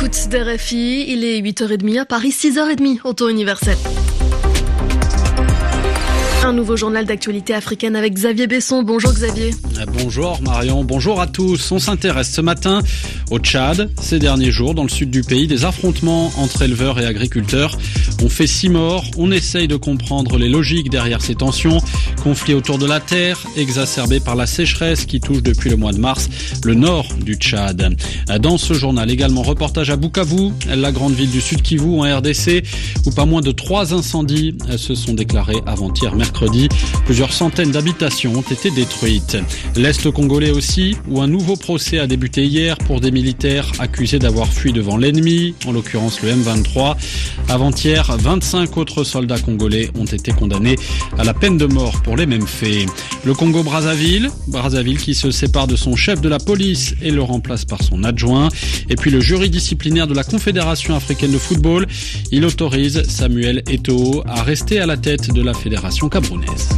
L'écoute d'RFI, il est 8h30 à Paris, 6h30 au temps universel. Un nouveau journal d'actualité africaine avec Xavier Besson. Bonjour Xavier. Bonjour Marion, bonjour à tous. On s'intéresse ce matin au Tchad. Ces derniers jours, dans le sud du pays, des affrontements entre éleveurs et agriculteurs ont fait 6 morts. On essaye de comprendre les logiques derrière ces tensions. Conflit autour de la terre, exacerbé par la sécheresse qui touche depuis le mois de mars le nord du Tchad. Dans ce journal également, reportage à Bukavu, la grande ville du Sud Kivu en RDC, où pas moins de 3 incendies se sont déclarés avant-hier mercredi. Plusieurs centaines d'habitations ont été détruites. L'Est congolais aussi, où un nouveau procès a débuté hier pour des militaires accusés d'avoir fui devant l'ennemi, en l'occurrence le M23. Avant-hier, 25 autres soldats congolais ont été condamnés à la peine de mort pour les mêmes faits. Le Congo-Brazzaville qui se sépare de son chef de la police et le remplace par son adjoint. Et puis le jury disciplinaire de la Confédération africaine de football, il autorise Samuel Eto'o à rester à la tête de la fédération camerounaise.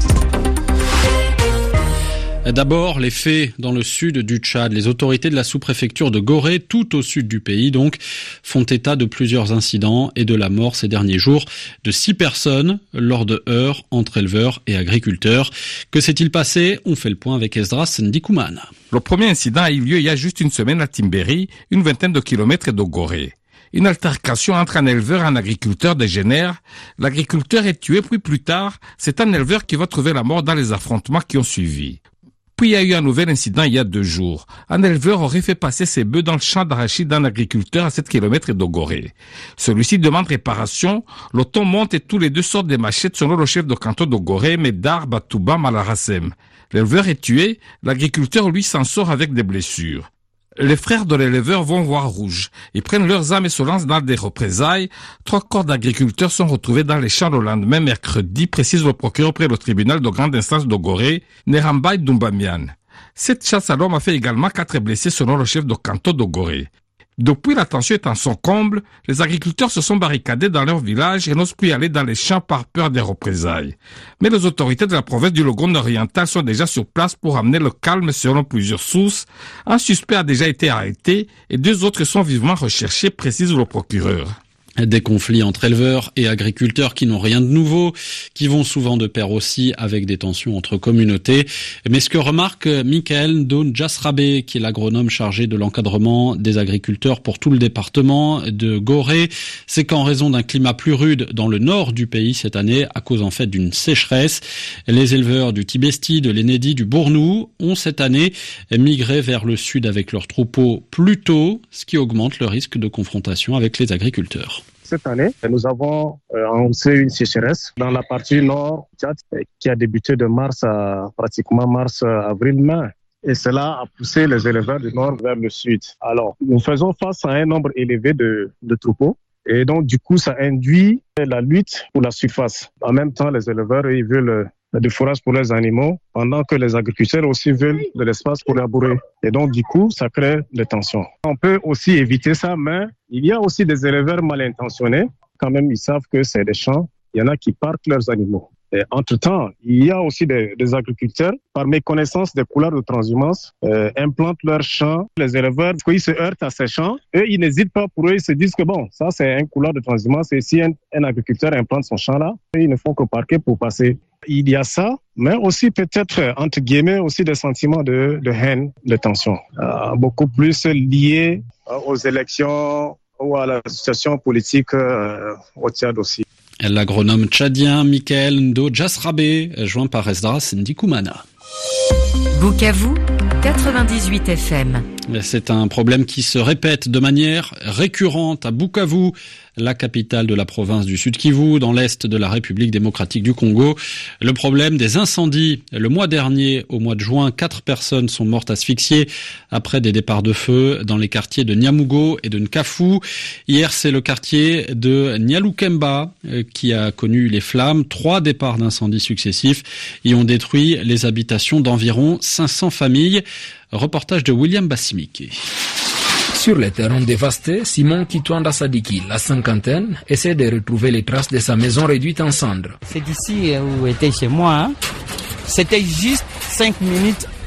D'abord, les faits dans le sud du Tchad. Les autorités de la sous-préfecture de Gorée, tout au sud du pays donc, font état de plusieurs incidents et de la mort ces derniers jours de 6 personnes lors de heurts entre éleveurs et agriculteurs. Que s'est-il passé? On fait le point avec Esdras Ndikoumana. Le premier incident a eu lieu il y a juste une semaine à Timberi, une vingtaine de kilomètres de Gorée. Une altercation entre un éleveur et un agriculteur dégénère. L'agriculteur est tué, puis plus tard, c'est un éleveur qui va trouver la mort dans les affrontements qui ont suivi. Puis il y a eu un nouvel incident il y a 2 jours. Un éleveur aurait fait passer ses bœufs dans le champ d'arachide d'un agriculteur à 7 km de Gorée. Celui-ci demande réparation. Le ton monte et tous les deux sortent des machettes selon le chef de canton de Gorée, Médard Batouba Malarassem. L'éleveur est tué. L'agriculteur, lui, s'en sort avec des blessures. Les frères de l'éleveur vont voir rouge. Ils prennent leurs armes et se lancent dans des représailles. 3 corps d'agriculteurs sont retrouvés dans les champs le lendemain mercredi, précise le procureur près le tribunal de grande instance de Gorée, Nerambaï Doumbamian. Cette chasse à l'homme a fait également 4 blessés selon le chef de canton de Gorée. Depuis, la tension est en son comble, les agriculteurs se sont barricadés dans leur village et n'osent plus aller dans les champs par peur des représailles. Mais les autorités de la province du Logone oriental sont déjà sur place pour amener le calme selon plusieurs sources. Un suspect a déjà été arrêté et 2 autres sont vivement recherchés, précise le procureur. Des conflits entre éleveurs et agriculteurs qui n'ont rien de nouveau, qui vont souvent de pair aussi avec des tensions entre communautés. Mais ce que remarque Michael Ndojasrabe, qui est l'agronome chargé de l'encadrement des agriculteurs pour tout le département de Gorée, c'est qu'en raison d'un climat plus rude dans le nord du pays cette année, à cause en fait d'une sécheresse, les éleveurs du Tibesti, de l'Enedi, du Bournou ont cette année migré vers le sud avec leurs troupeaux plus tôt, ce qui augmente le risque de confrontation avec les agriculteurs. Cette année, nous avons annoncé une sécheresse dans la partie nord du Tchad qui a débuté de mars à pratiquement avril-mai. Et cela a poussé les éleveurs du nord vers le sud. Alors, nous faisons face à un nombre élevé de troupeaux. Et donc, du coup, ça induit la lutte pour la surface. En même temps, les éleveurs, ils veulent du fourrage pour les animaux, pendant que les agriculteurs aussi veulent de l'espace pour labourer. Et donc, du coup, ça crée des tensions. On peut aussi éviter ça, mais il y a aussi des éleveurs mal intentionnés. Quand même, ils savent que c'est des champs. Il y en a qui parquent leurs animaux. Et entre-temps, il y a aussi des agriculteurs, par méconnaissance des couleurs de transhumance, implantent leurs champs. Les éleveurs, quand ils se heurtent à ces champs, eux, ils n'hésitent pas pour eux, ils se disent que bon, ça c'est un couleur de transhumance. Et si un agriculteur implante son champ là, ils ne font que parquer pour passer. Il y a ça, mais aussi peut-être, entre guillemets, aussi des sentiments de haine, de tension, beaucoup plus liés aux élections ou à la situation politique au Tchad aussi. L'agronome tchadien Michael Ndojasrabe, joint par Esdras Ndikoumana. Bukavu, 98 FM. C'est un problème qui se répète de manière récurrente à Bukavu, la capitale de la province du Sud Kivu, dans l'est de la République démocratique du Congo. Le problème des incendies. Le mois dernier, au mois de juin, 4 personnes sont mortes asphyxiées après des départs de feu dans les quartiers de Nyamugo et de Nkafu. Hier, c'est le quartier de Nyalukemba qui a connu les flammes. 3 départs d'incendies successifs y ont détruit les habitations d'environ 500 familles. Reportage de William Bassimike. Sur les terrains dévastés, Simon Kitwanda Sadiki, la cinquantaine, essaie de retrouver les traces de sa maison réduite en cendres. C'est d'ici où était chez moi. C'était juste 5 minutes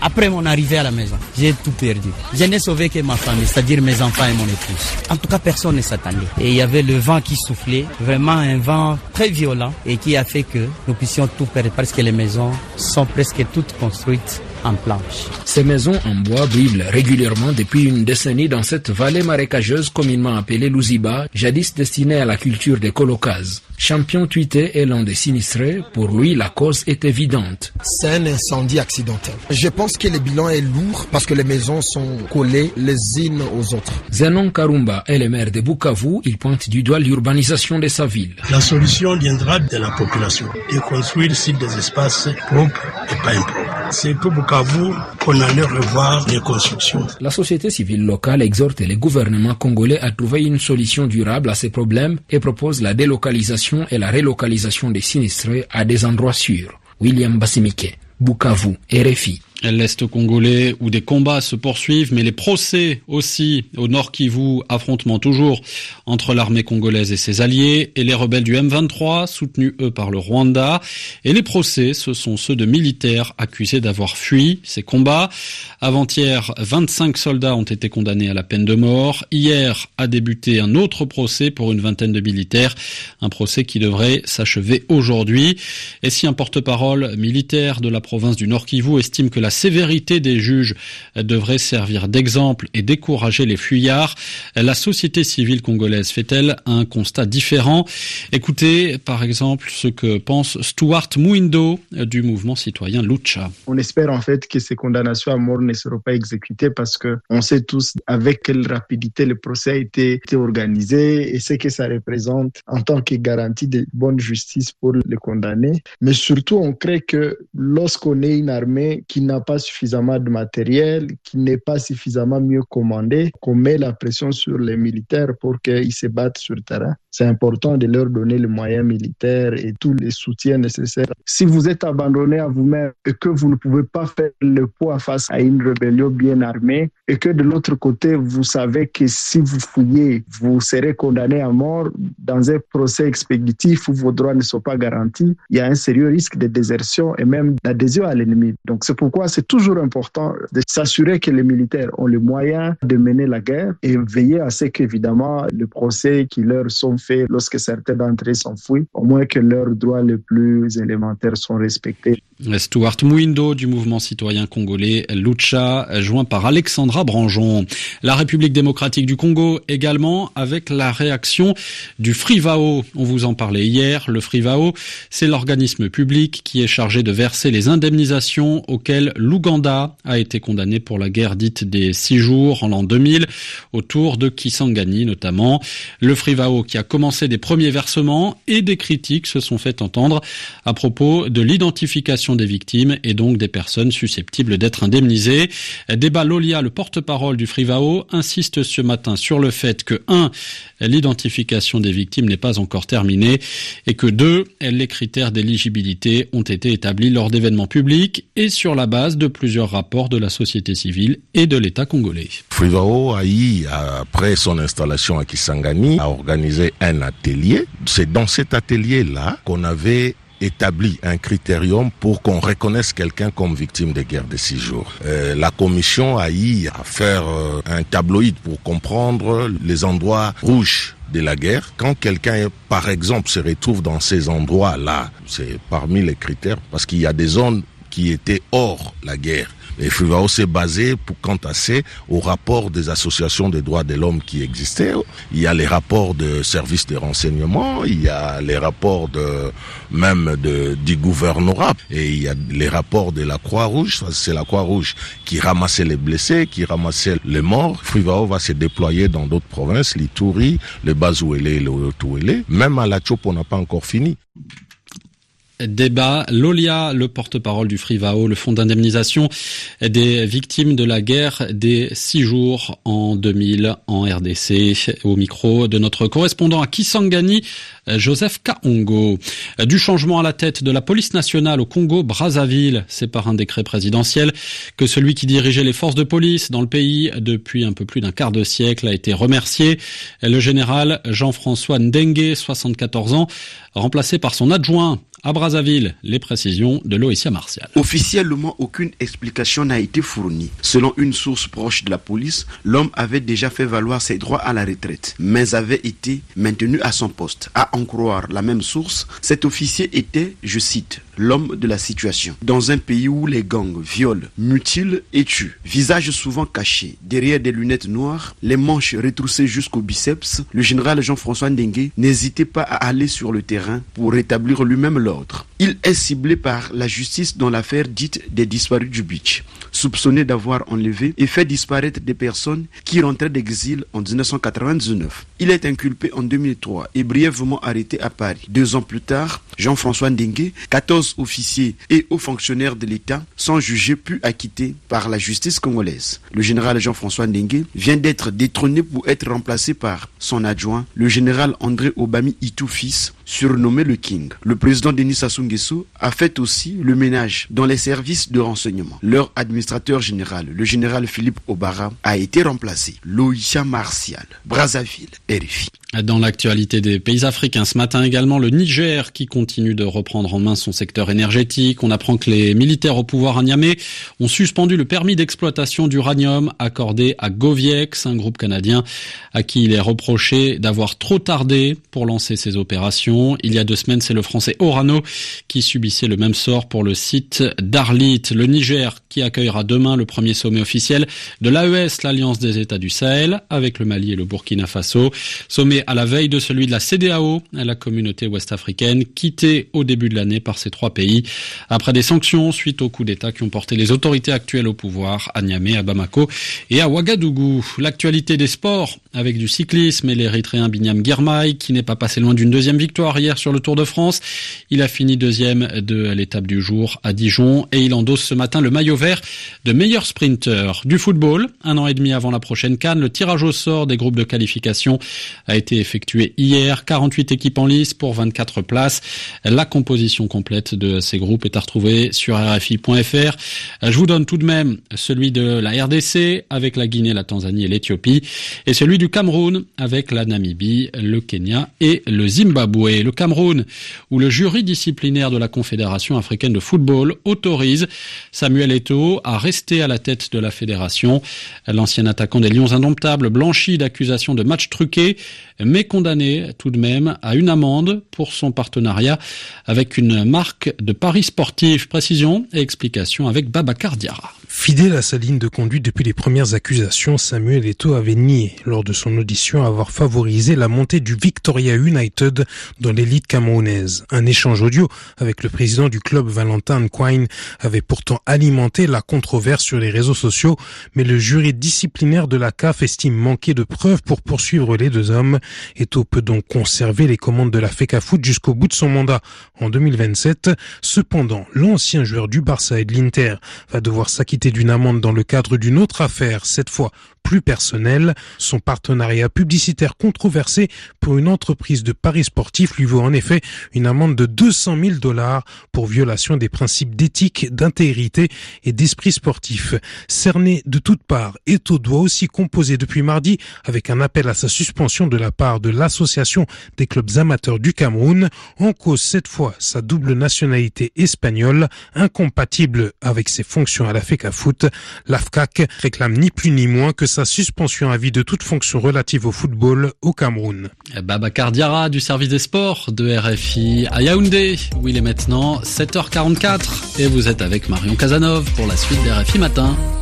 Après mon arrivée à la maison, j'ai tout perdu. Je n'ai sauvé que ma famille, c'est-à-dire mes enfants et mon épouse. En tout cas, personne ne s'attendait. Et il y avait le vent qui soufflait, vraiment un vent très violent et qui a fait que nous puissions tout perdre parce que les maisons sont presque toutes construites en planche. Ces maisons en bois brûlent régulièrement depuis une décennie dans cette vallée marécageuse communément appelée Louziba, jadis destinée à la culture des colocas. Champion Tuité est l'un des sinistrés. Pour lui, la cause est évidente. C'est un incendie accidentel. Je pense que le bilan est lourd parce que les maisons sont collées les unes aux autres. Zenon Karumba est le maire de Bukavu. Il pointe du doigt l'urbanisation de sa ville. La solution viendra de la population de construire sur des espaces propres et pas impropres. C'est pour Bukavu qu'on allait revoir les constructions. La société civile locale exhorte les gouvernements congolais à trouver une solution durable à ces problèmes et propose la délocalisation et la relocalisation des sinistrés à des endroits sûrs. William Bassimike, Bukavu, RFI. L'Est congolais où des combats se poursuivent, mais les procès aussi au Nord Kivu, affrontement toujours entre l'armée congolaise et ses alliés et les rebelles du M23, soutenus eux par le Rwanda. Et les procès, ce sont ceux de militaires accusés d'avoir fui ces combats. Avant-hier, 25 soldats ont été condamnés à la peine de mort. Hier a débuté un autre procès pour une vingtaine de militaires, un procès qui devrait s'achever aujourd'hui. Et si un porte-parole militaire de la province du Nord Kivu estime que la sévérité des juges devrait servir d'exemple et décourager les fuyards, la société civile congolaise fait-elle un constat différent? Écoutez par exemple ce que pense Stuart Muindo du mouvement citoyen Lucha. On espère en fait que ces condamnations à mort ne seront pas exécutées parce que on sait tous avec quelle rapidité le procès a été organisé et ce que ça représente en tant que garantie de bonne justice pour les condamnés. Mais surtout on crée que lorsqu'on est une armée qui n'a pas suffisamment de matériel, qui n'est pas suffisamment mieux commandé, qu'on met la pression sur les militaires pour qu'ils se battent sur le terrain. C'est important de leur donner les moyens militaires et tous les soutiens nécessaires. Si vous êtes abandonné à vous-même et que vous ne pouvez pas faire le poids face à une rébellion bien armée et que de l'autre côté, vous savez que si vous fouillez, vous serez condamné à mort dans un procès expéditif où vos droits ne sont pas garantis, il y a un sérieux risque de désertion et même d'adhésion à l'ennemi. Donc c'est pourquoi c'est toujours important de s'assurer que les militaires ont les moyens de mener la guerre et veiller à ce qu'évidemment les procès qui leur sont faits lorsque certains d'entre eux s'enfuient, au moins que leurs droits les plus élémentaires sont respectés. Stuart Muindo du mouvement citoyen congolais Lucha, joint par Alexandra Branjon. La République démocratique du Congo également, avec la réaction du Frivao. On vous en parlait hier. Le Frivao, c'est l'organisme public qui est chargé de verser les indemnisations auxquelles l'Ouganda a été condamné pour la guerre dite des 6 jours en l'an 2000, autour de Kisangani notamment. Le Frivao qui a commencé des premiers versements et des critiques se sont fait entendre à propos de l'identification des victimes et donc des personnes susceptibles d'être indemnisées. Deba Lolia, le porte-parole du Frivao, insiste ce matin sur le fait que 1. L'identification des victimes n'est pas encore terminée et que 2. Les critères d'éligibilité ont été établis lors d'événements publics et sur la base de plusieurs rapports de la société civile et de l'État congolais. Frivao a eu, après son installation à Kisangani, a organisé un atelier. C'est dans cet atelier-là qu'on avait établi un critérium pour qu'on reconnaisse quelqu'un comme victime de guerre de 6 jours. La commission a eu à faire un tabloïd pour comprendre les endroits rouges de la guerre. Quand quelqu'un, par exemple, se retrouve dans ces endroits-là, c'est parmi les critères, parce qu'il y a des zones qui étaient hors la guerre. Et Frivao s'est basé, quant à ça, au rapport des associations des droits de l'homme qui existaient. Il y a les rapports de services de renseignement, il y a les rapports du gouvernorat, et il y a les rapports de la Croix-Rouge. C'est la Croix-Rouge qui ramassait les blessés, qui ramassait les morts. Frivao va se déployer dans d'autres provinces, l'Ituri, le Bazouélé, le Haut-Ouélé. Même à la Tchop, on n'a pas encore fini. Deba Lolia, le porte-parole du Frivao, le fonds d'indemnisation des victimes de la guerre des 6 jours en 2000 en RDC, au micro de notre correspondant à Kisangani, Joseph Kaongo. Du changement à la tête de la police nationale au Congo-Brazzaville, c'est par un décret présidentiel que celui qui dirigeait les forces de police dans le pays depuis un peu plus d'un quart de siècle a été remercié. Le général Jean-François Ndengue, 74 ans, remplacé par son adjoint À Brazzaville, les précisions de Loïcia Martial. Officiellement, aucune explication n'a été fournie. Selon une source proche de la police, l'homme avait déjà fait valoir ses droits à la retraite, mais avait été maintenu à son poste. À en croire la même source, cet officier était, je cite, l'homme de la situation. Dans un pays où les gangs violent, mutilent et tuent, visage souvent caché, derrière des lunettes noires, les manches retroussées jusqu'au biceps, le général Jean-François Ndengue n'hésitait pas à aller sur le terrain pour rétablir lui-même l'ordre. Il est ciblé par la justice dans l'affaire dite des disparus du beach, soupçonné d'avoir enlevé et fait disparaître des personnes qui rentraient d'exil en 1999. Il est inculpé en 2003 et brièvement arrêté à Paris. 2 ans plus tard, Jean-François Ndengue, 14 officiers et hauts fonctionnaires de l'État sont jugés puis acquittés par la justice congolaise. Le général Jean-François Ndengue vient d'être détrôné pour être remplacé par son adjoint, le général André Obami Itou fils, surnommé le King. Le président Denis Sassou Nguesso a fait aussi le ménage dans les services de renseignement. Leur administrateur général, le général Philippe Obara, a été remplacé. Loïcia Martial, Brazzaville, RFI. Dans l'actualité des pays africains, ce matin également, le Niger qui continue de reprendre en main son secteur énergétique. On apprend que les militaires au pouvoir à Niamey ont suspendu le permis d'exploitation d'uranium accordé à Goviex, un groupe canadien à qui il est reproché d'avoir trop tardé pour lancer ses opérations. Il y a 2 semaines, c'est le français Orano qui subissait le même sort pour le site d'Arlit. Le Niger qui accueillera demain le premier sommet officiel de l'AES, l'Alliance des États du Sahel, avec le Mali et le Burkina Faso. Sommet à la veille de celui de la CEDEAO, la communauté ouest-africaine, quittée au début de l'année par ces 3 pays, après des sanctions suite aux coups d'État qui ont porté les autorités actuelles au pouvoir à Niamey, à Bamako et à Ouagadougou. L'actualité des sports, avec du cyclisme et l'Érythréen Binyam Girmay, qui n'est pas passé loin d'une 2e victoire hier sur le Tour de France. Il a fini 2e de l'étape du jour à Dijon et il endosse ce matin le maillot vert de meilleur sprinter. Du football, 1 an et demi avant la prochaine CAN, le tirage au sort des groupes de qualification a été effectué hier. 48 équipes en lice pour 24 places. La composition complète de ces groupes est à retrouver sur RFI.fr. Je vous donne tout de même celui de la RDC avec la Guinée, la Tanzanie et l'Éthiopie et celui du Cameroun avec la Namibie, le Kenya et le Zimbabwe. Le Cameroun, où le jury disciplinaire de la Confédération africaine de football autorise Samuel Eto'o à rester à la tête de la fédération. L'ancien attaquant des Lions indomptables, blanchi d'accusations de matchs truqués, mais condamné tout de même à une amende pour son partenariat avec une marque de paris sportifs. Précision et explication avec Babacar Diarra. Fidèle à sa ligne de conduite depuis les premières accusations, Samuel Eto'o avait nié lors de son audition avoir favorisé la montée du Victoria United dans l'élite camerounaise. Un échange audio avec le président du club, Valentin Nkwine, avait pourtant alimenté la controverse sur les réseaux sociaux, mais le jury disciplinaire de la CAF estime manquer de preuves pour poursuivre les 2 hommes. Eto'o peut donc conserver les commandes de la FECAFOOT jusqu'au bout de son mandat en 2027. Cependant, l'ancien joueur du Barça et de l'Inter va devoir s'acquitter d'une amende dans le cadre d'une autre affaire, cette fois plus personnelle. Son partenariat publicitaire controversé pour une entreprise de paris sportifs lui vaut en effet une amende de $200,000 pour violation des principes d'éthique, d'intégrité et d'esprit sportif. Cerné de toutes parts, Eto'o doit aussi composer depuis mardi avec un appel à sa suspension de la part de l'Association des clubs amateurs du Cameroun. En cause cette fois sa double nationalité espagnole, incompatible avec ses fonctions à la FECAFOOT. L'AFCAC réclame ni plus ni moins que sa suspension à vie de toute fonction relative au football au Cameroun. Babacar Diarra du service des sports de RFI à Yaoundé, où il est maintenant 7h44 et vous êtes avec Marion Casanov pour la suite des RFI Matin.